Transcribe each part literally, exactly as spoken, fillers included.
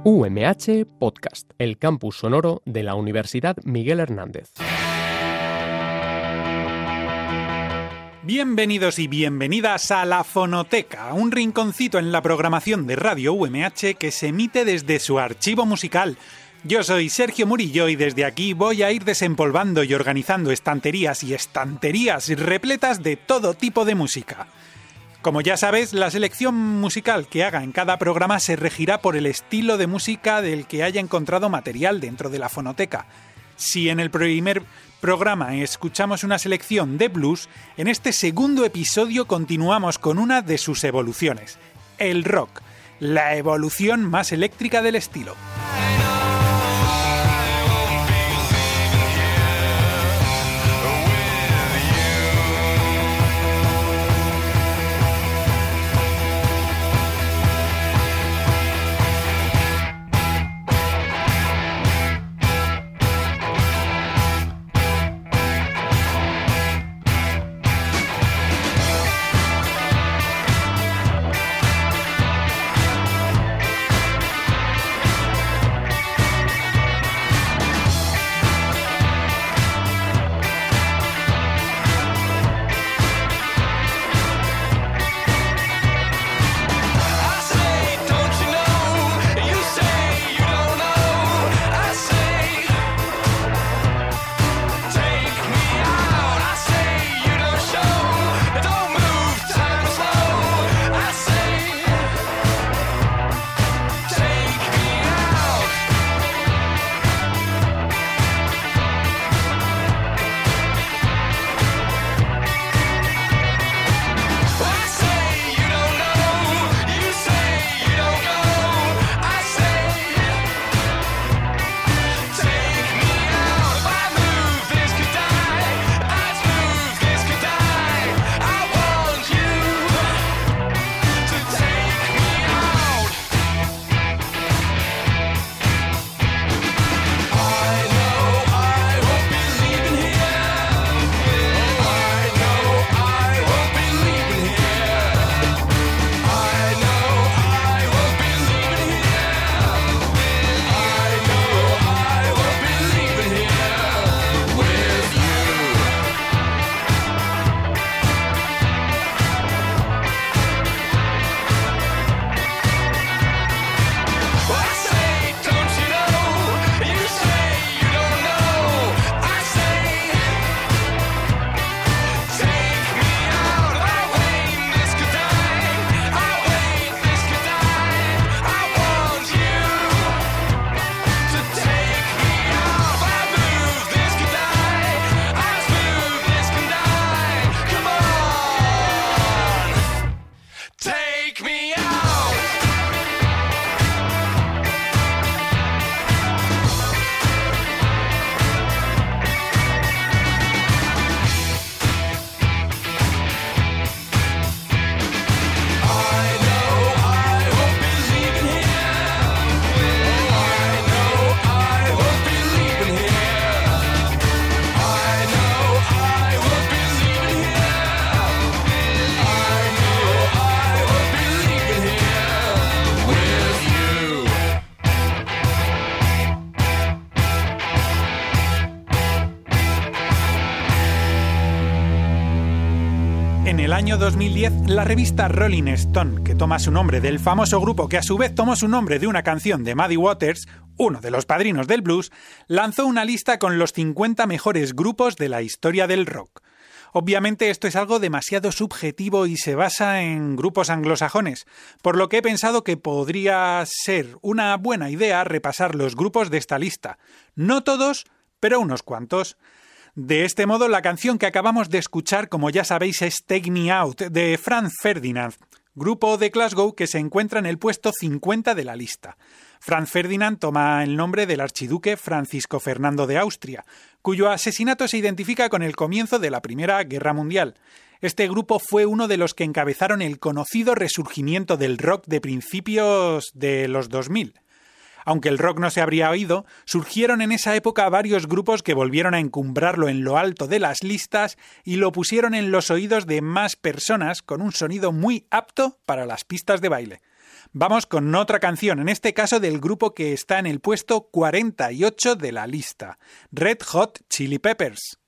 U M H Podcast, el campus sonoro de la Universidad Miguel Hernández. Bienvenidos y bienvenidas a La Fonoteca, un rinconcito en la programación de Radio U M H que se emite desde su archivo musical. Yo soy Sergio Murillo y desde aquí voy a ir desempolvando y organizando estanterías y estanterías repletas de todo tipo de música. Como ya sabes, la selección musical que haga en cada programa se regirá por el estilo de música del que haya encontrado material dentro de la fonoteca. Si en el primer programa escuchamos una selección de blues, en este segundo episodio continuamos con una de sus evoluciones, el rock, la evolución más eléctrica del estilo. En el año dos mil diez, la revista Rolling Stone, que toma su nombre del famoso grupo que a su vez tomó su nombre de una canción de Muddy Waters, uno de los padrinos del blues, lanzó una lista con los cincuenta mejores grupos de la historia del rock. Obviamente esto es algo demasiado subjetivo y se basa en grupos anglosajones, por lo que he pensado que podría ser una buena idea repasar los grupos de esta lista. No todos, pero unos cuantos. De este modo, la canción que acabamos de escuchar, como ya sabéis, es Take Me Out, de Franz Ferdinand, grupo de Glasgow que se encuentra en el puesto cincuenta de la lista. Franz Ferdinand toma el nombre del archiduque Francisco Fernando de Austria, cuyo asesinato se identifica con el comienzo de la Primera Guerra Mundial. Este grupo fue uno de los que encabezaron el conocido resurgimiento del rock de principios de los dos mil. Aunque el rock no se habría oído, surgieron en esa época varios grupos que volvieron a encumbrarlo en lo alto de las listas y lo pusieron en los oídos de más personas con un sonido muy apto para las pistas de baile. Vamos con otra canción, en este caso del grupo que está en el puesto cuarenta y ocho de la lista, Red Hot Chili Peppers.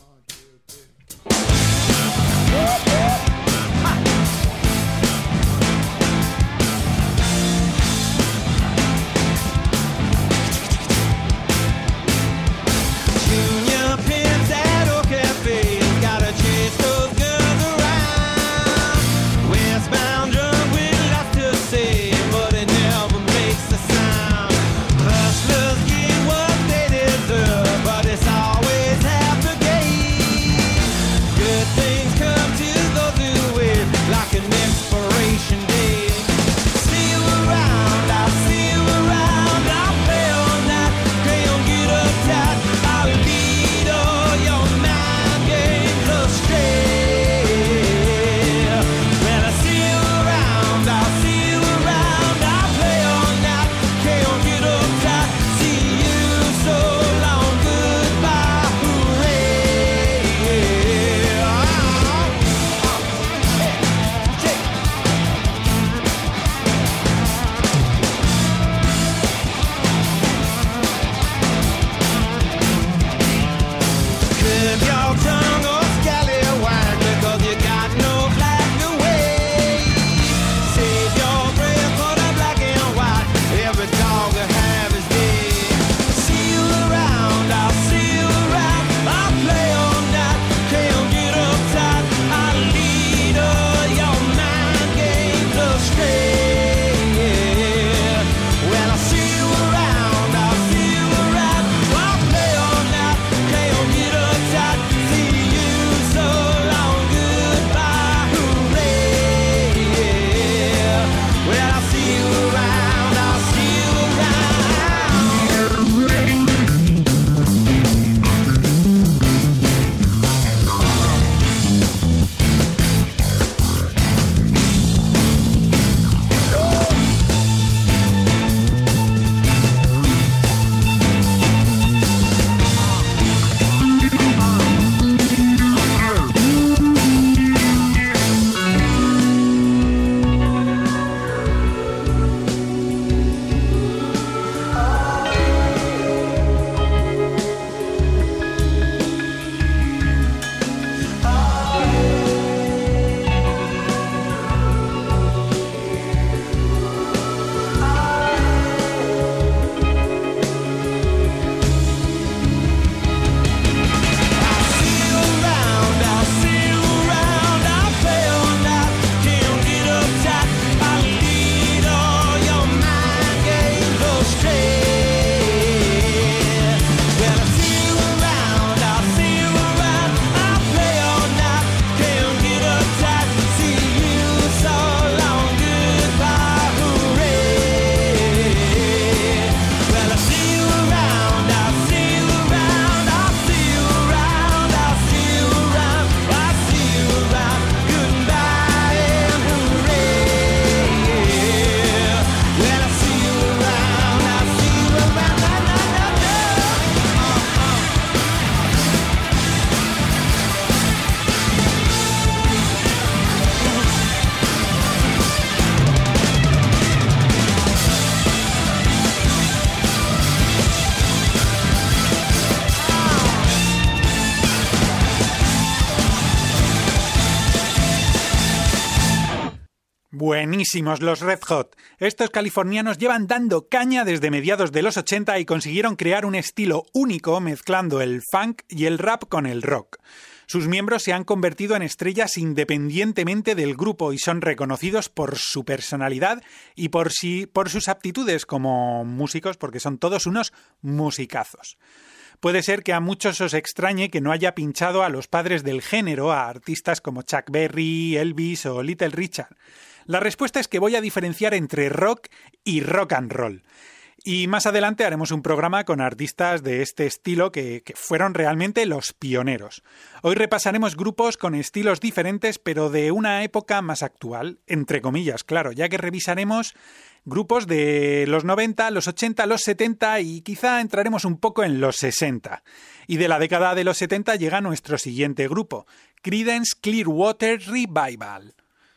Buenísimos los Red Hot. Estos californianos llevan dando caña desde mediados de los ochenta y consiguieron crear un estilo único mezclando el funk y el rap con el rock. Sus miembros se han convertido en estrellas independientemente del grupo y son reconocidos por su personalidad y por, sí, por sus aptitudes como músicos, porque son todos unos musicazos. Puede ser que a muchos os extrañe que no haya pinchado a los padres del género, a artistas como Chuck Berry, Elvis o Little Richard. La respuesta es que voy a diferenciar entre rock y rock and roll. Y más adelante haremos un programa con artistas de este estilo que, que fueron realmente los pioneros. Hoy repasaremos grupos con estilos diferentes, pero de una época más actual, entre comillas, claro, ya que revisaremos grupos de los noventa, los ochenta, los setenta y quizá entraremos un poco en los sesenta. Y de la década de los setenta llega nuestro siguiente grupo, Creedence Clearwater Revival.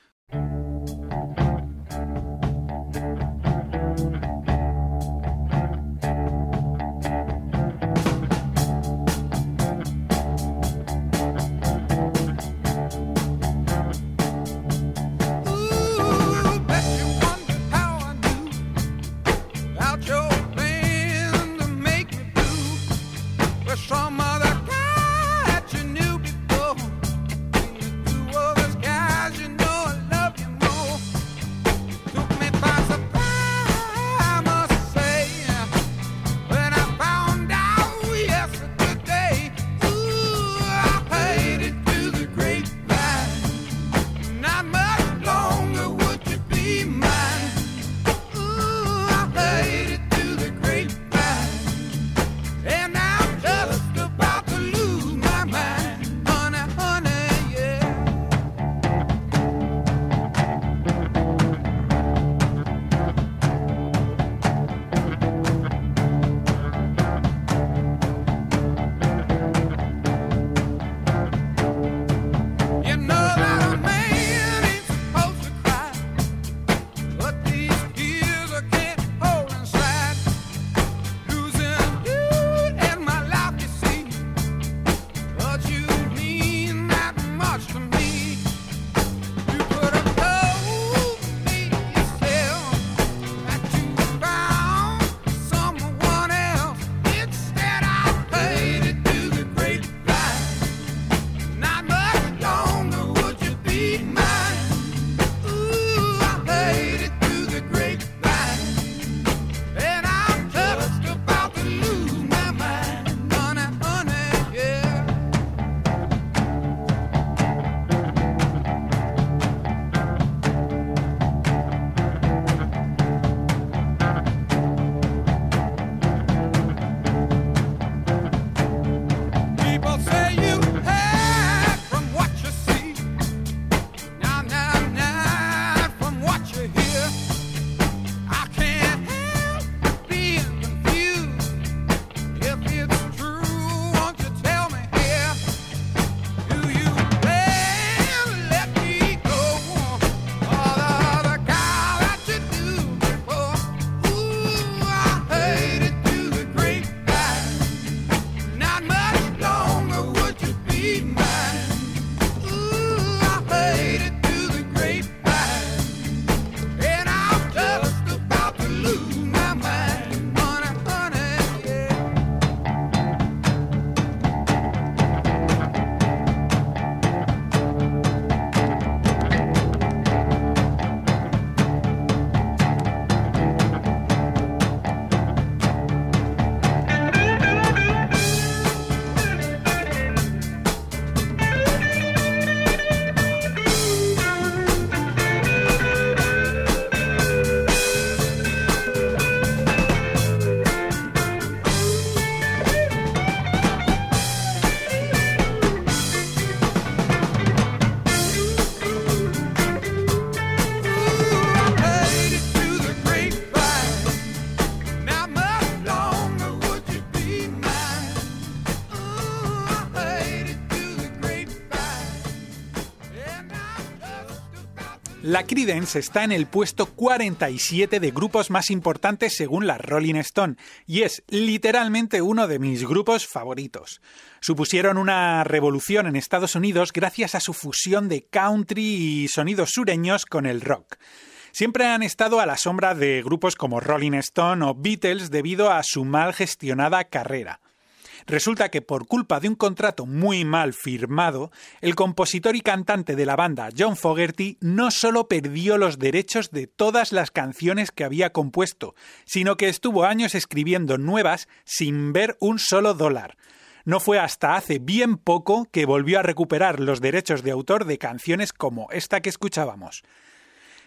La Creedence está en el puesto cuarenta y siete de grupos más importantes según la Rolling Stone y es literalmente uno de mis grupos favoritos. Supusieron una revolución en Estados Unidos gracias a su fusión de country y sonidos sureños con el rock. Siempre han estado a la sombra de grupos como Rolling Stone o Beatles debido a su mal gestionada carrera. Resulta que por culpa de un contrato muy mal firmado, el compositor y cantante de la banda, John Fogerty, no solo perdió los derechos de todas las canciones que había compuesto, sino que estuvo años escribiendo nuevas sin ver un solo dólar. No fue hasta hace bien poco que volvió a recuperar los derechos de autor de canciones como esta que escuchábamos.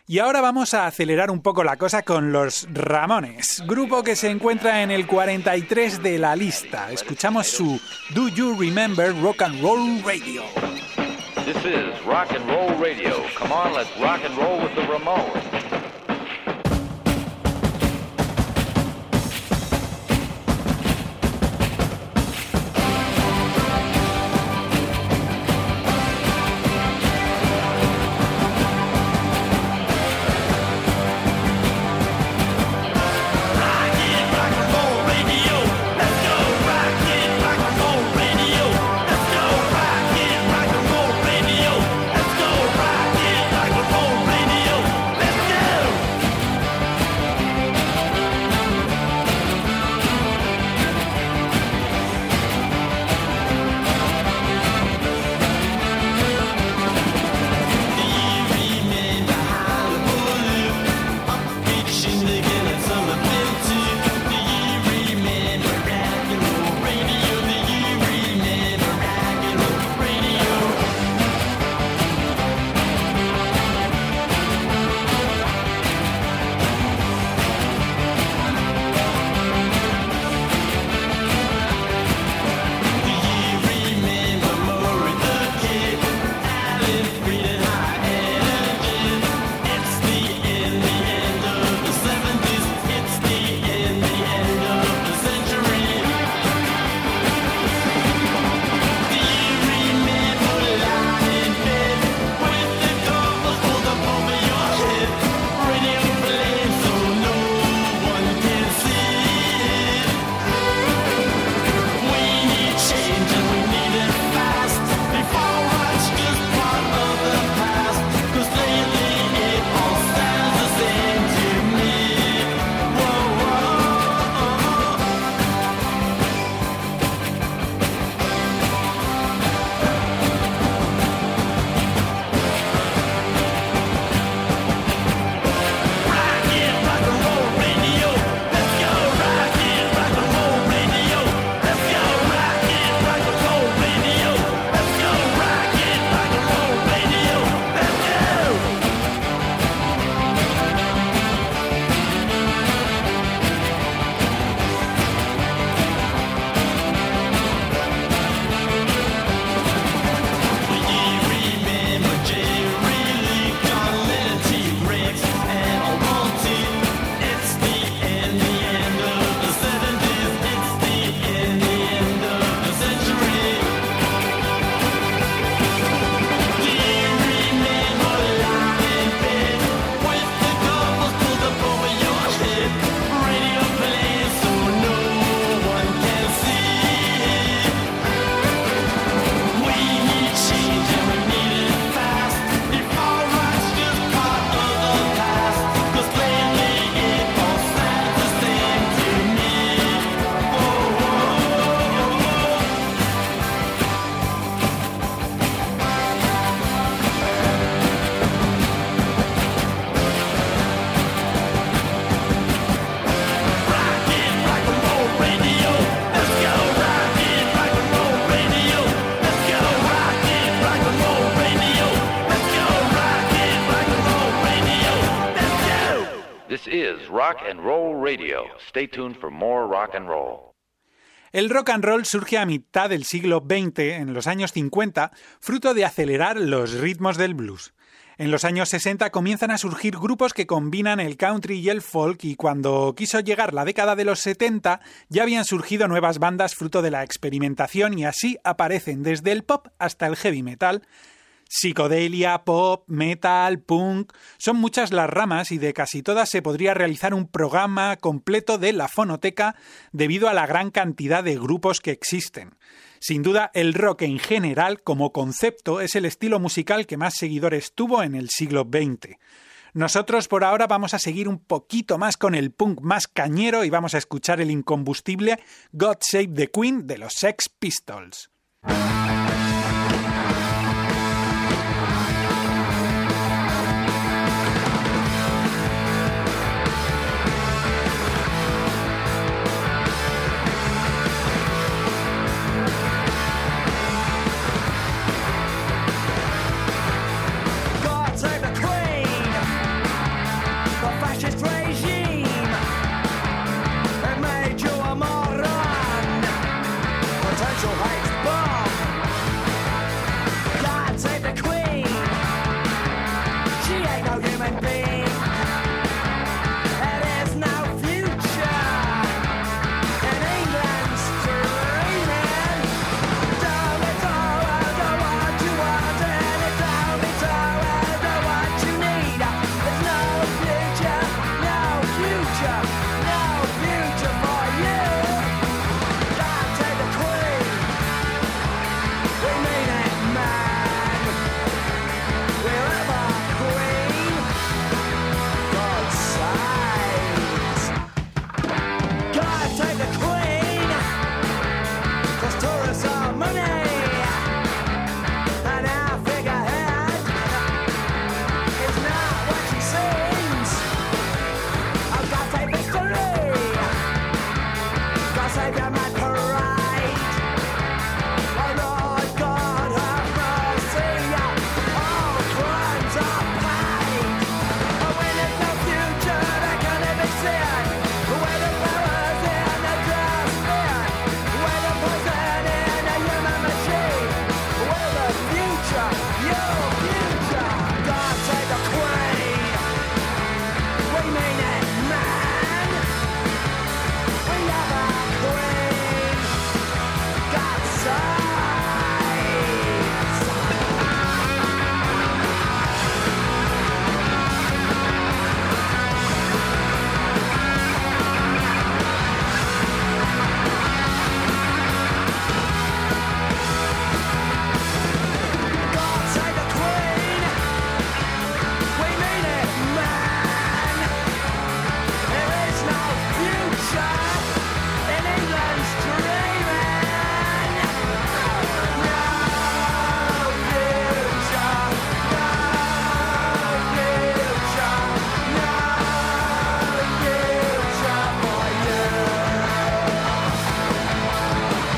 Y ahora vamos a acelerar un poco la cosa con los Ramones, grupo que se encuentra en el cuarenta y tres de la lista. Escuchamos su Do You Remember Rock and Roll Radio. This is Rock and Roll Radio. Come on, let's rock and roll with the Ramones. This is Rock and Roll Radio. Stay tuned for more rock and roll. El rock and roll surge a mitad del siglo veinte, en los años cincuenta, fruto de acelerar los ritmos del blues. En los años sesenta comienzan a surgir grupos que combinan el country y el folk, y cuando quiso llegar la década de los setenta ya habían surgido nuevas bandas fruto de la experimentación, y así aparecen desde el pop hasta el heavy metal. Psicodelia, pop, metal, punk... Son muchas las ramas y de casi todas se podría realizar un programa completo de la fonoteca debido a la gran cantidad de grupos que existen. Sin duda, el rock en general, como concepto, es el estilo musical que más seguidores tuvo en el siglo veinte. Nosotros por ahora vamos a seguir un poquito más con el punk más cañero y vamos a escuchar el incombustible God Save the Queen de los Sex Pistols. Ashes